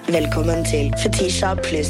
Velkommen til Fetisha Plus.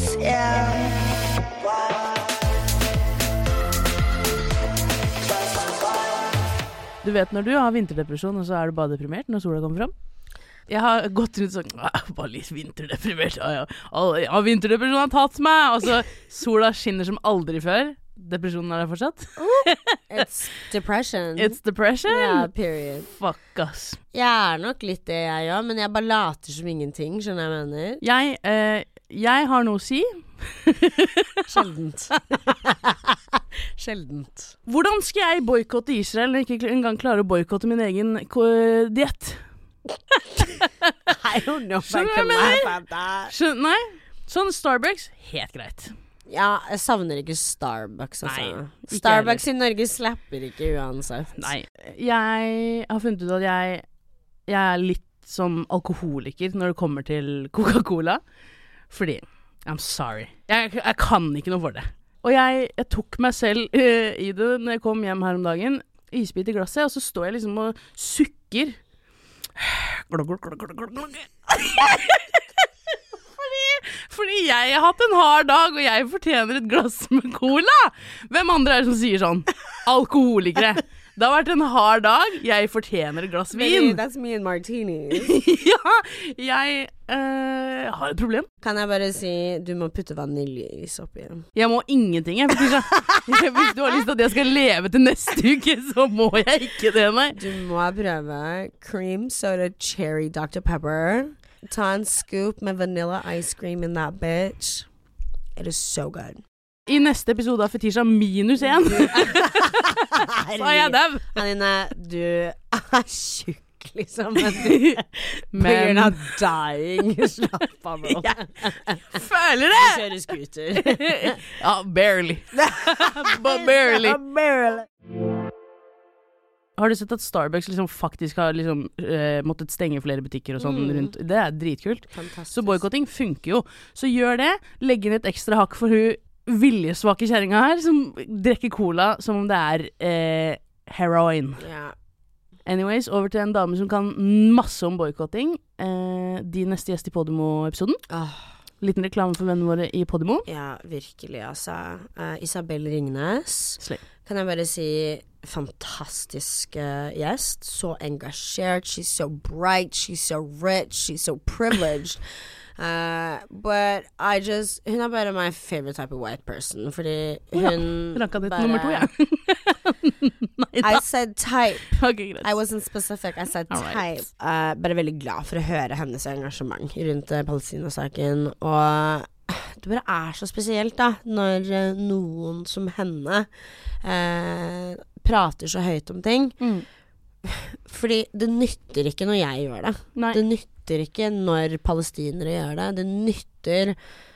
Du vet når du har vinterdepresjon, og så er du bare deprimert når sola kommer fram? Jeg har gått rundt sånn, bare litt vinterdeprimert, ja, vinterdepresjon har tatt meg, og så sola skinner som aldri før. Depresjonen er der fortsatt. It's depression. It's depression? Yeah, period. Fuck ass. Jeg er nok litt det jeg gjør, men jeg bare later som ingenting, skjønner jeg mener. Jeg har noe å si. Sjeldent. Sjeldent. Hvordan skal jeg boykotte Israel når jeg ikke engang klarer å boykotte min egen diett? I don't know if I can laugh at that. Nei, sånn Starbucks, helt greit. Ja, jeg savner ikke Starbucks, altså. Nei, Starbucks i Norge slapper ikke uansett. Nei, jeg har funnet ut at jeg er litt som alkoholiker når det kommer til Coca-Cola. Fordi, I'm sorry, jeg kan ikke noe for det. Og jeg tok meg selv i det når jeg kom hjem her om dagen, isbit i glasset, og så står jeg liksom og sukker. Fordi jeg har hatt en hard dag, og jeg fortjener et glass med cola. Hvem andre er det som sier sånn? Alkoholikere. Det har vært en hard dag, jeg fortjener et glass vin. Baby, that's me and martinis. Ja, jeg har et problem. Kan jeg bare si, du må putte vaniljeis oppi. Jeg må ingenting, jeg. Hvis du har lyst til at jeg skal leve til neste uke, så må jeg ikke det, nei. Du må prøve cream soda cherry Dr. Pepper. Ta en scoop med vanilla ice cream in that bitch. It is so good. I neste episode av Fetisha -1 sa jeg dev. Anine, du er tjukk liksom. Men you're not dying. Slapp av, bro. Føler det. Du kjører scooter. Ja, barely. But barely. Har du sett at Starbucks liksom faktisk har liksom, måttet stenge flere butikker og sånn rundt? Det er dritkult. Fantastisk. Så boykotting funker jo. Så gjør det. Legg inn et ekstra hakk for hun viljesvake kjerringa her, som drekker cola som om det er heroin. Ja. Anyways, over til en dame som kan masse om boykotting. De neste gjest i Podimo-episoden. Liten reklame for vennene våre i Podimo. Ja, virkelig, altså. Isabel Ringnes. Slay. Kan jeg bare si fantastisk gjest. Så engasjert. She's so bright. She's so rich. She's so privileged. But I just hun er bare my favorite type of white person. Fordi hun Ranka ditt bare nummer 2, ja. I said type. Okay, greit. I wasn't specific. I said Alright. type. Bare veldig glad for å høre hennes engasjement rundt Palestina-saken. Og det bare er så spesielt da når noen som henne prater så høyt om ting. Fordi det nytter ikke når jeg gjør det. Nei. Det nytter ikke når palestinere gjør det. Det nytter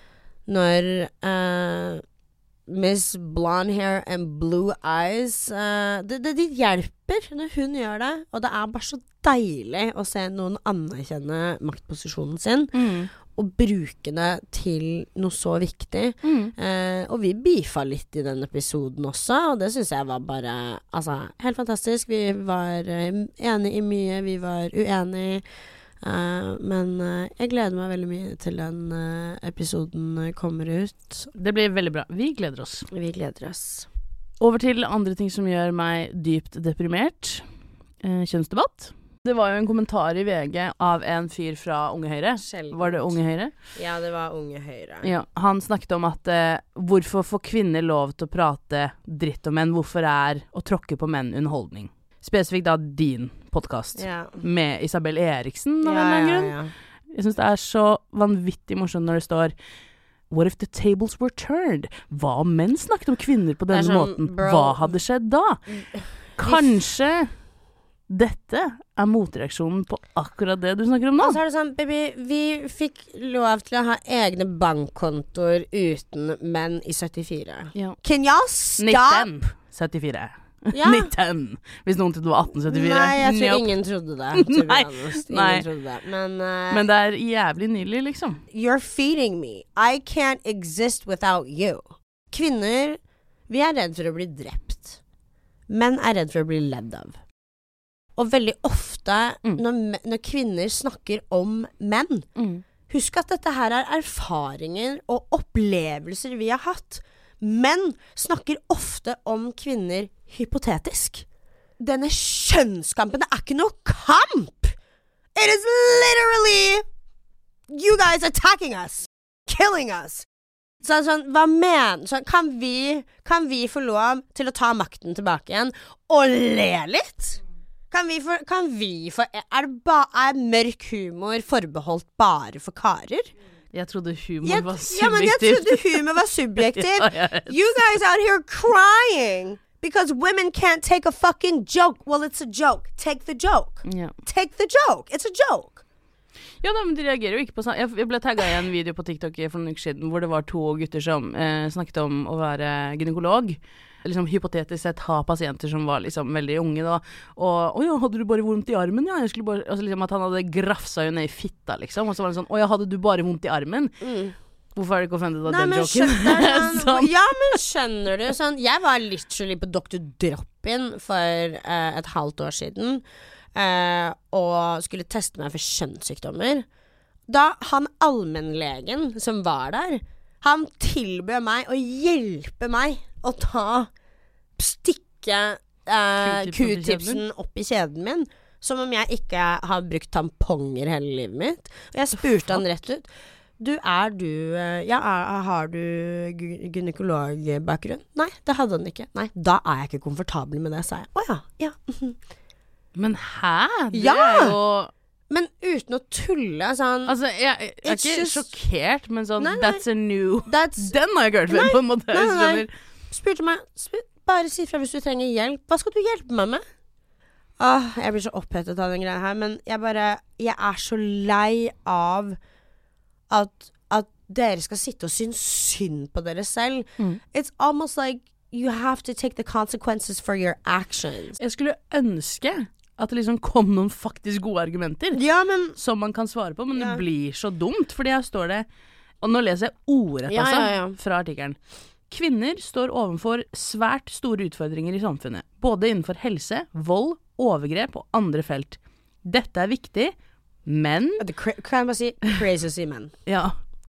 når Miss Blonde Hair and Blue Eyes det hjelper når hun gjør det. Og det er bare så deilig å se noen anerkjenne maktposisjonen sin og bruke det til noe så viktig. Og vi beefa litt i den episoden også, og det synes jeg var bare helt fantastisk. Vi var enige i mye, vi var uenige, men jeg gleder meg veldig mye til den episoden kommer ut. Det blir veldig bra. Vi gleder oss. Vi gleder oss. Over til andre ting som gjør meg dypt deprimert. Kjønnsdebatt. Det var jo en kommentar i VG av en fyr fra Unge Høyre. Sjeldent. Var det Unge Høyre? Ja, det var Unge Høyre. Ja, han snakket om at hvorfor får kvinner lov til å prate dritt om menn? Hvorfor er å tråkke på menn underholdning? Spesifikt da din podcast med Isabel Eriksen av en eller annen grunn. Jeg synes det er så vanvittig morsomt når det står What if the tables were turned? Hva om menn snakket om kvinner på denne måten? bro. Hva hadde skjedd da? Kanskje dette er motreaksjonen på akkurat det du snakker om nå. Og så er det sånn, baby, vi fikk lov til å ha egne bankkontoer uten menn i 74. Ja. Can y'all stop? 1974. Ja. 19. Hvis noen trodde det var 1874. Nei, jeg tror Nope. ingen trodde det. to be Nei. honest. Nei. Ingen trodde det. Men det er jævlig nylig, liksom. You're feeding me. I can't exist without you. Kvinner, vi er redd for å bli drept. Menn er redd for å bli ledd av. Og veldig ofte når kvinner snakker om menn, husk at dette her erfaringer og opplevelser vi har hatt. Menn snakker ofte om kvinner hypotetisk. Denne kjønnskampen, det ikke noe kamp! It is literally you guys attacking us, killing us. Sånn, hva mener sånn, kan vi få lov til å ta makten tilbake igjen og le litt? Kan vi få mørk humor forbeholdt bare for karer? Jeg trodde humor var subjektivt. Ja, men jeg trodde humor var subjektivt. You guys out here crying because women can't take a fucking joke. Well, it's a joke. Take the joke. Yeah. Take the joke. It's a joke. Ja, men de reagerer jo ikke på sånn. Jeg ble tagget i en video på TikTok for noen uker siden hvor det var 2 gutter som snakket om å være gynekolog. Liksom hypotetisk sett ha pasienter som var liksom veldig unge da. Og ja, hadde du bare vondt i armen? Ja, jeg skulle bare, altså liksom at han hadde grafsa jo ned i fitta liksom. Og så var det sånn, ja, hadde du bare vondt i armen? Hvorfor det ikke offendet av den joken? Sånn. Ja, men skjønner du sånn, jeg var literally på Dr. Drop-in for et halvt år siden. Og skulle teste meg for kjønnssykdommer. Da han allmennlegen som var der, han tilbød meg å hjelpe meg å stikke Q-tipsen opp i kjeden min, som om jeg ikke har brukt tamponger hele livet mitt. Og jeg spurte han rett ut, har du gynekologbakgrunn? Nei, det hadde han ikke. Nei, da jeg ikke komfortabel med det, sa jeg. Ja. Men hæ? Det jo... Men uten å tulle sånn, altså, jeg ikke sjokkert, men sånn that's a new den har jeg ikke hørt før på en måte. Nei. Spurte meg, bare si fra hvis du trenger hjelp. Hva skal du hjelpe meg med? Jeg blir så opphettet av den greia her, men jeg så lei av at dere skal sitte og synes synd på dere selv. It's almost like you have to take the consequences for your actions. Jeg skulle ønske at det liksom kom noen faktisk gode argumenter som man kan svare på, men det blir så dumt, fordi her står det, og nå leser jeg ordrett fra artikkelen. Kvinner står overfor svært store utfordringer i samfunnet, både innenfor helse, vold, overgrep og andre felt. Dette viktig, men... Kan jeg bare si crazy å si menn? Ja.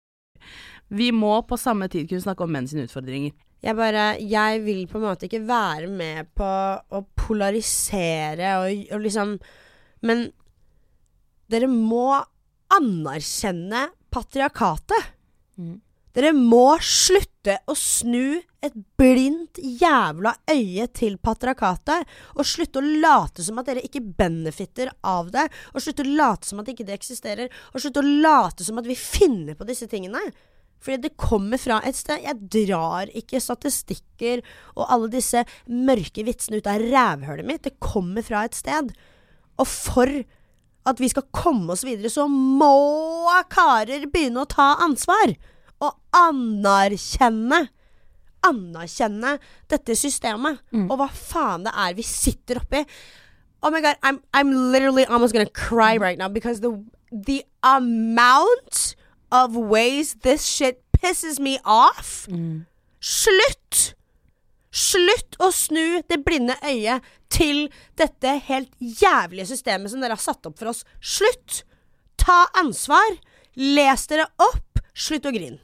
Vi må på samme tid kunne snakke om menn sine utfordringer. Jeg vil på en måte ikke være med på å polarisere og liksom, men dere må anerkjenne patriarkatet. Dere må slutte å snu et blindt jævla øye til patriarkatet, og slutte å late som at dere ikke benefitter av det, og slutte å late som at ikke det eksisterer, og slutte å late som at vi finner på disse tingene. Fordi det kommer fra et sted. Jeg drar ikke statistikker og alle disse mørke vitsene ut av rævhølet mitt. Det kommer fra et sted. Og for at vi skal komme oss videre, så må karer begynne å ta ansvar. Og anerkjenne dette systemet. Og hva faen det vi sitter oppi. Oh my God, I'm literally almost gonna cry right now because the amount of ways this shit pisses me off. Slutt å snu det blinde øyet til dette helt jævlige systemet som dere har satt opp for oss. Slutt. Ta ansvar. Les dere opp. Slutt å grine.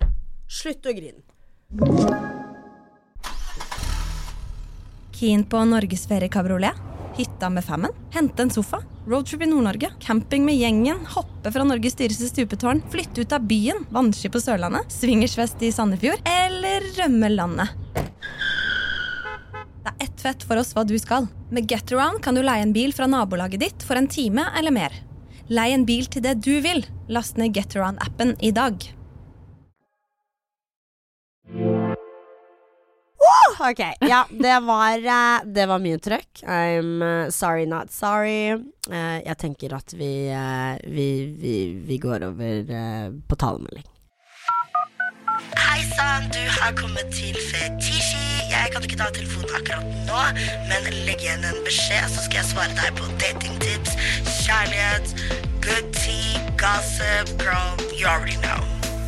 Keen på Norges ferie kabriolet? Hytta med femmen? Hente en sofa? Roadtrip i Nord-Norge? Camping med gjengen? Hoppe fra Norges dyreste stupetårn? Flytte ut av byen? Vannski på Sørlandet? Swingersfest i Sandefjord? Eller rømme landet? Det ett fett for oss hva du skal. Med Getaround kan du leie en bil fra nabolaget ditt for en time eller mer. Leie en bil til det du vil. Last ned Getaround-appen i dag. Ok, ja, det var mye trøkk. I'm sorry not sorry. Jeg tenker at vi går over på talemelding. Hei sann, du har kommet til Fetisji. Jeg kan ikke ta telefonen akkurat nå, men legg igjen en beskjed, så skal jeg svare deg på datingtips, kjærlighet, good tea, gossip, girl, you already know.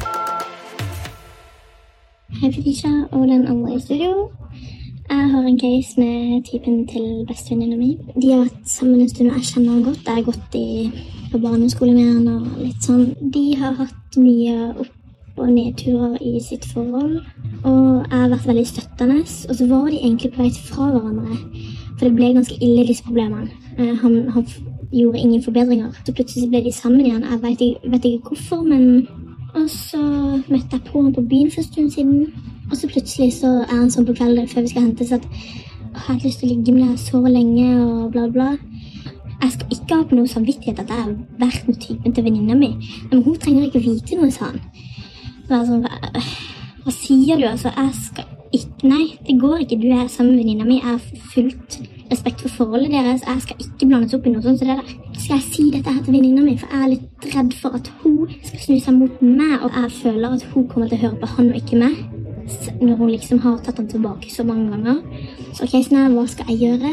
Hei Fetisha og den andre i studio. Jeg har en case med typen til bestevenninna mi. De har vært sammen en stund, og jeg kjenner henne godt. Jeg har gått på barneskole med henne og litt sånn. De har hatt hatt mye opp- og nedturer i sitt forhold, og jeg har vært veldig støttende, og så var de egentlig på vei fra hverandre, for det ble ganske ille disse problemene. Han gjorde ingen forbedringer, så plutselig ble de sammen igjen. Jeg vet ikke hvorfor, men... Og så møtte jeg på han på byen for en stund siden, og så plutselig så han sånn på kvelden før vi skal hentes at jeg har lyst til å ligge med deg så lenge, og bla bla. Jeg skal ikke ha på noe samvittighet at jeg har vært med typen til venninna mi, men hun trenger ikke vite noe, sa han. Sånn, hva sier du? Altså, jeg skal ikke... Nei, det går ikke. Du er sammen med venninna mi. Jeg har fullt respekt for forholdet deres. Jeg skal ikke blandes opp i noe sånt som det der. Skal jeg si dette her til venninna mi? For jeg er litt redd for at hun skal snu seg mot meg, og jeg føler at hun kommer til å høre på han og ikke meg, når hun liksom har tatt han tilbake så mange ganger. Så ok, sånn, hva skal jeg gjøre?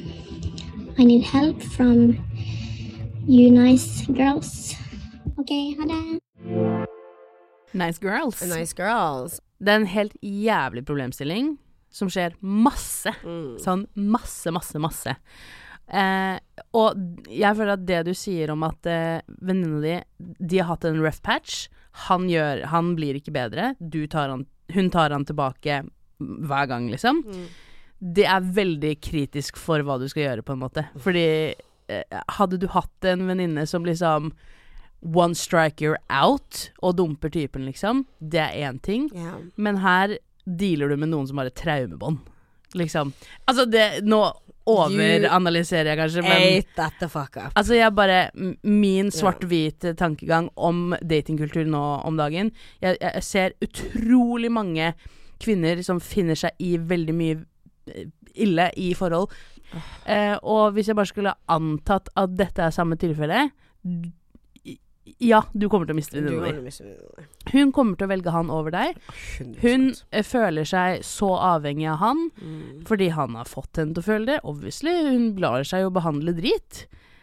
I need help from you nice girls. Ok, ha det. Nice girls. Nice girls. Det er en helt jævlig problemstilling som skjer masse. Sånn masse. Og jeg føler at det du sier om at venninnene de har hatt en rough patch, han blir ikke bedre, hun tar han tilbake hver gang, liksom. Det er veldig kritisk for hva du skal gjøre, på en måte. Fordi hadde du hatt en venninne som liksom one strike you're out og dumper typen, liksom, det er en ting. Men her dealer du med noen som har et traumebånd, liksom. Altså, nå overanalyserer jeg kanskje, men ate that the fuck up. Altså, min svart-hvit tankegang om datingkultur nå om dagen, jeg ser utrolig mange kvinner som finner seg i veldig mye ille i forhold. Og hvis jeg bare skulle antatt at dette er samme tilfelle, ja, du kommer til å miste venninnen din. Hun kommer til å velge han over deg. 100%. Hun føler seg så avhengig av han, fordi han har fått henne til å føle det. Obviously, hun lar seg jo behandle drit.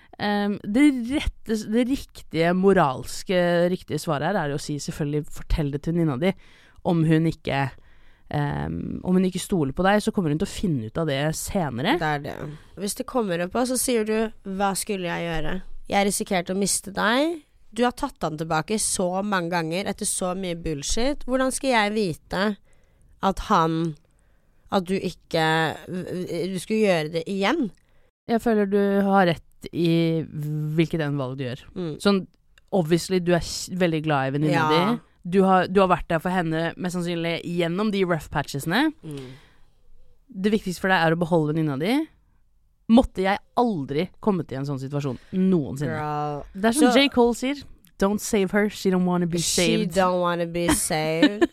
Det riktige, moralske, riktige svaret her er jo å si selvfølgelig, fortell det til venninna di. Om hun ikke stoler på deg, så kommer hun til å finne ut av det senere. Det er det. Hvis det kommer opp, så sier du, hva skulle jeg gjøre? Jeg risikerte å miste deg. Du har tatt han tilbake så mange ganger etter så mye bullshit. Hvordan skal jeg vite at du skulle gjøre det igjen? Jeg føler du har rett i hvilket en valg du gjør. Sånn, obviously, du er veldig glad i venninna di. Du har vært der for henne mest sannsynlig gjennom de rough patchesene. Det viktigste for deg er å beholde venninna di. Måtte jeg aldri kommet i en sånn situasjon noensinne. Girl. Det er som J. Cole sier, don't save her, she don't wanna be saved. She don't wanna be saved.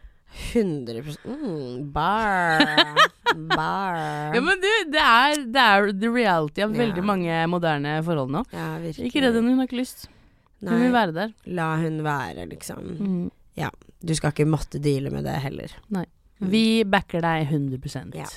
100%. Bar. Ja, men det er the reality av veldig mange moderne forhold nå. Ja, virkelig. Ikke redd henne, hun har ikke lyst. Hun vil være der. La hun være, liksom. Ja, du skal ikke måtte deale med det heller. Nei. Vi backer deg 100%. Ja.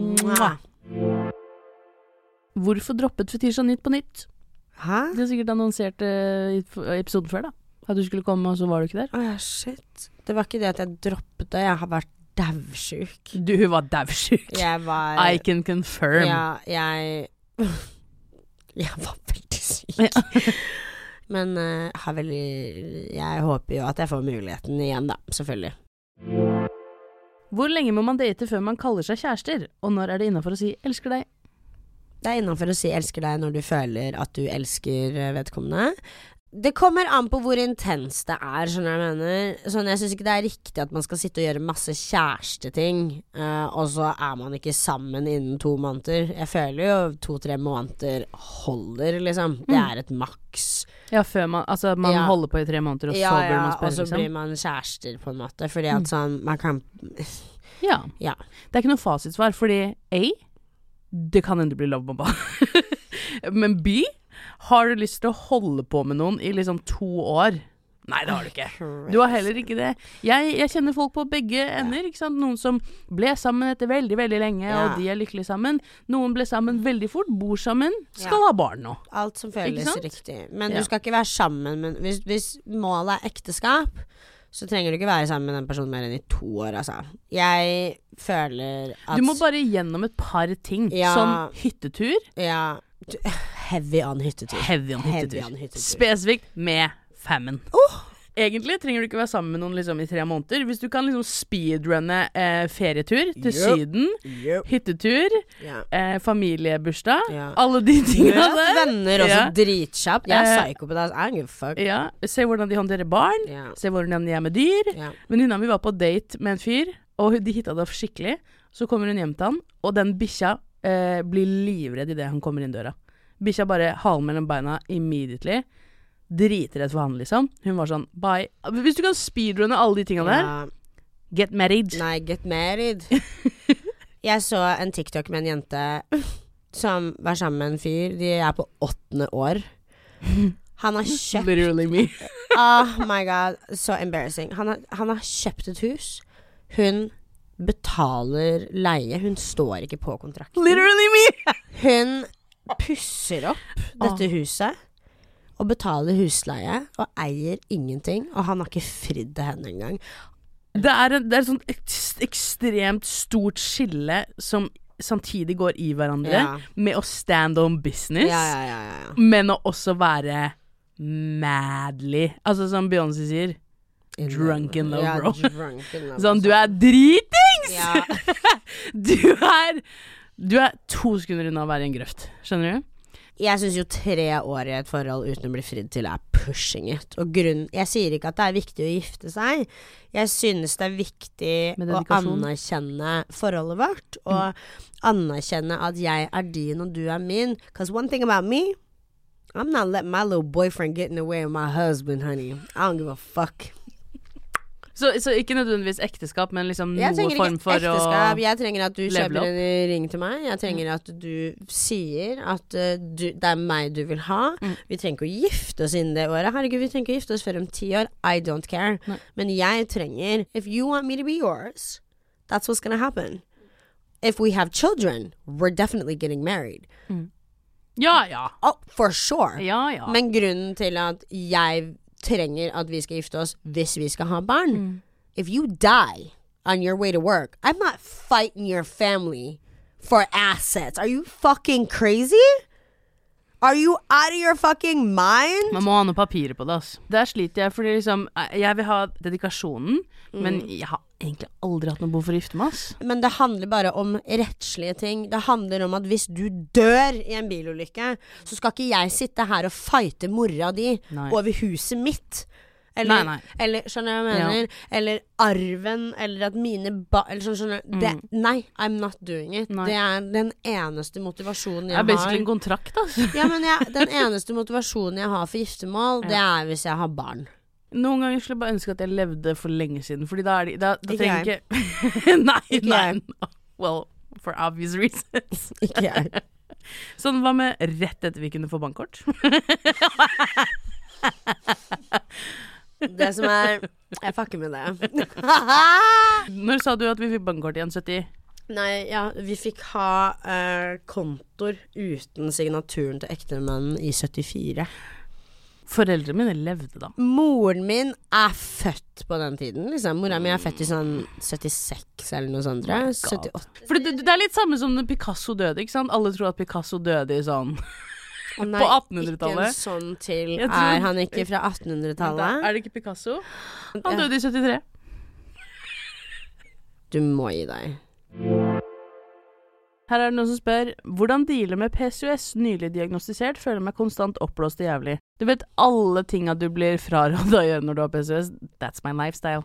Hvorfor droppet Fetisha Nytt på nytt? Hæ? De har sikkert annonsert i episoden før, da. At du skulle komme, og så var du ikke der. Shit. Det var ikke det at jeg droppet det. Jeg har vært dævsjuk. Du var dævsjuk? I can confirm. Ja, jeg var veldig syk. Ja. Men jeg håper jo at jeg får muligheten igjen, da. Selvfølgelig. Hvor lenge må man date før man kaller seg kjærester? Og når er det innenfor å si 'elsker deg'? Det er innenfor å si 'elsker deg' når du føler at du elsker vedkommende. Det kommer an på hvor intens det er, skjønner jeg mener. Sånn, jeg synes ikke det er riktig at man skal sitte og gjøre masse kjæresteting, og så er man ikke sammen innen 2 måneder. Jeg føler jo 2-3 måneder holder, liksom. Det er et maks. Ja, før man holder på i 3 måneder, og så blir man spørre, og så liksom. blir man kjærester på en måte, fordi at sånn, man kan... Ja. Det er ikke noe fasitsvar, fordi det kan hende bli lovbomba. Men B, har du lyst til å holde på med noen i liksom 2 år? Nei, det har du ikke. Du har heller ikke det. Jeg kjenner folk på begge ender, ikke sant? Noen som ble sammen etter veldig, veldig lenge, og de er lykkelige sammen. Noen ble sammen veldig fort, bor sammen, skal ha barn nå. Alt som føles riktig. Men du skal ikke være sammen, men hvis målet er ekteskap, så trenger du ikke være sammen med den personen mer enn i 2 år, altså. Jeg føler at... Du må bare gjennom et par ting. Sånn hyttetur. Ja. Heavy on hyttetur. Spesifikt med fammen. Egentlig trenger du ikke være sammen med noen liksom i 3 måneder. Hvis du kan liksom speedrunne ferietur til Syden, hyttetur, familiebursdag, alle de tingene der. Venner også dritkjapt. Jeg er psycho på det. I don't give a fuck. Ja, se hvordan de håndterer barn, se hvordan de er med dyr. Venninna mi var på date med en fyr, og de hitta det skikkelig. Så kommer hun hjem til han, og den bikkja blir livredd i det han kommer inn døra. Bikkja bare halen mellom beina immediately. Dritredd for han, liksom. Hun var sånn, bye. Hvis du kan speedrunne alle de tingene der, get married. Nei, get married. Jeg så en TikTok med en jente som var sammen med en fyr. De er på 8. år. Han har kjøpt Literally me. Oh my god, so embarrassing. Han har kjøpt et hus. Hun betaler leie. Hun står ikke på kontrakten. Literally me. Hun pusser opp dette huset og betaler husleie og eier ingenting, og han har ikke fridd til henne engang. Det er et sånt ekstremt stort skille som samtidig går i hverandre med å stand on business, men å også være madly. Altså som Beyoncé sier, drunk in love, bro. Sånn, du er dritings! Du er 2 sekunder unna å være i en grøft, skjønner du? Jeg synes jo 3 år i et forhold uten å bli fridd til er pushing it. Og jeg sier ikke at det er viktig å gifte seg. Jeg synes det er viktig å anerkjenne forholdet vårt, og anerkjenne at jeg er din og du er min. Because one thing about me, I'm not letting my little boyfriend get in the way of my husband, honey. I don't give a fuck. Så ikke nødvendigvis ekteskap, men liksom noe form for ekteskap. Jeg trenger at du kjøper en ring til meg. Jeg trenger at du sier at det er meg du vil ha. Vi trenger ikke å gifte oss innen det året. Herregud, vi trenger ikke å gifte oss før om 10 år. I don't care. Men jeg trenger, if you want me to be yours, that's what's gonna happen. If we have children, we're definitely getting married. Ja. Oh, for sure. Ja. Men grunnen til at jeg trenger at vi skal gifte oss hvis vi skal ha barn. If you die on your way to work, I'm not fighting your family for assets. Are you fucking crazy? Are you out of your fucking mind? Man må ha noen papirer på det, altså. Der sliter jeg, fordi liksom, jeg vil ha dedikasjonen, men jeg har egentlig aldri hatt noe behov for å gifte meg, ass. Men det handler bare om rettslige ting. Det handler om at hvis du dør i en bilulykke, så skal ikke jeg sitte her og fighte mora di over huset mitt. Eller, eller skjønner jeg hva jeg mener? Eller arven, eller at mine eller sånn, skjønner det, nei, I'm not doing it. Det er den eneste motivasjonen jeg har. Det er basically en kontrakt, altså. Ja, men den eneste motivasjonen jeg har for giftermål, det er hvis jeg har barn. Noen ganger skulle jeg bare ønske at jeg levde for lenge siden, fordi da trenger jeg ikke Nei. Well, for obvious reasons. Ikke jeg. Sånn, hva med rett etter vi kunne få bankkort? Det som jeg fucker med det. Når sa du at vi fikk bankkort igjen? 70? Nei, vi fikk ha kontor uten signaturen til ektemannen i 74. Foreldrene mine levde da. Moren min er født på den tiden, liksom. Moren min er født i sånn 76 eller noe sånt, 78. For det er litt samme som når Picasso døde, ikke sant? Alle tror at Picasso døde i sånn på 1800-tallet. Ikke en sånn til. Er han ikke fra 1800-tallet? Er det ikke Picasso? Han døde i 73. Du må gi deg. Her er det noen som spør, hvordan dealer med PCOS, nylig diagnostisert, føler meg konstant oppblåst og jævlig. Du vet alle tinga du blir frarådet å gjøre når du har PCOS, that's my lifestyle.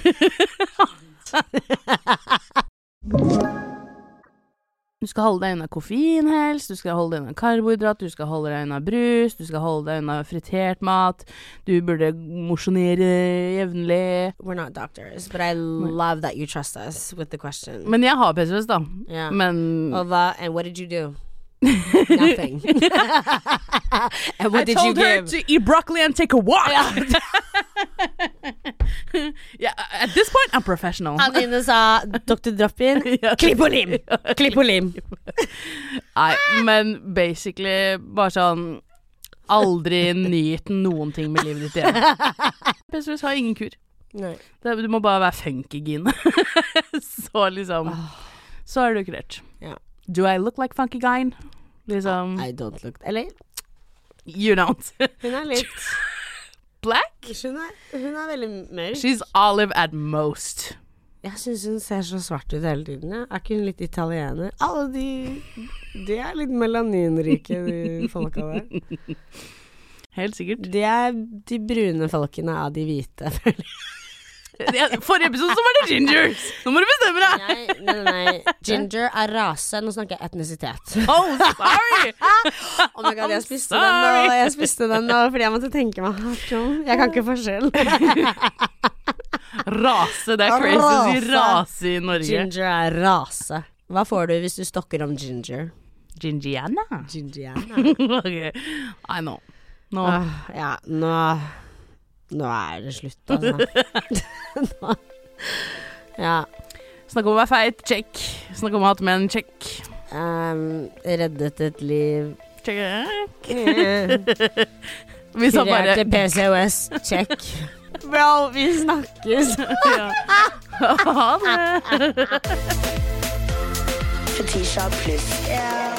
Du skal holde deg unna koffein helst, du skal holde deg unna karbohydrat, du skal holde deg unna brus, du skal holde deg unna fritert mat, du burde mosjonere jevnlig. We're not doctors, but I love that you trust us with the question. Men jeg har PCOS da. Yeah. Men... And what did you do? Nothing. And what did you give? I told her to eat broccoli and take a walk. Yeah, at this point I'm professional. Anine sa Dr. Drop-in. Klipp og lim. Klipp og lim. Nei, men basically bare sånn aldri nyt noen ting med livet ditt igjen. PCOS har ingen kur. Nei. Du må bare være funky gin. Så liksom så er du kurert. Ja. Do I look like funky guy? Liksom I don't look. Eller? You don't. Hun er litt black? Hun er veldig mørk. She's olive at most. Jeg synes hun ser så svart ut hele tiden. Ja. Er ikke hun litt italiener? Alle de er litt melaninrike, de folka der. Helt sikkert. Det er de brune folkene av de hvite. Forrige episode så var det gingers. Nå må du bestemme deg. Nei. Ginger er rase. Nå snakker jeg etnisitet. Oh, sorry. Oh my god, jeg spiste den nå fordi jeg måtte tenke meg jeg kan ikke forskjell. Rase, det er crazy å si rase i Norge. Ginger er rase. Hva får du hvis du stokker om ginger? Gingiana. Okay. I know. Nå er det slutt, altså. Ja. Snakk om å være feit, check. Snakk om å ha hatt menn, check. Reddet et liv. Check. Vi sa bare Kurerte PCOS, check. Bro, vi snakkes. Ha det. Fetisha pluss.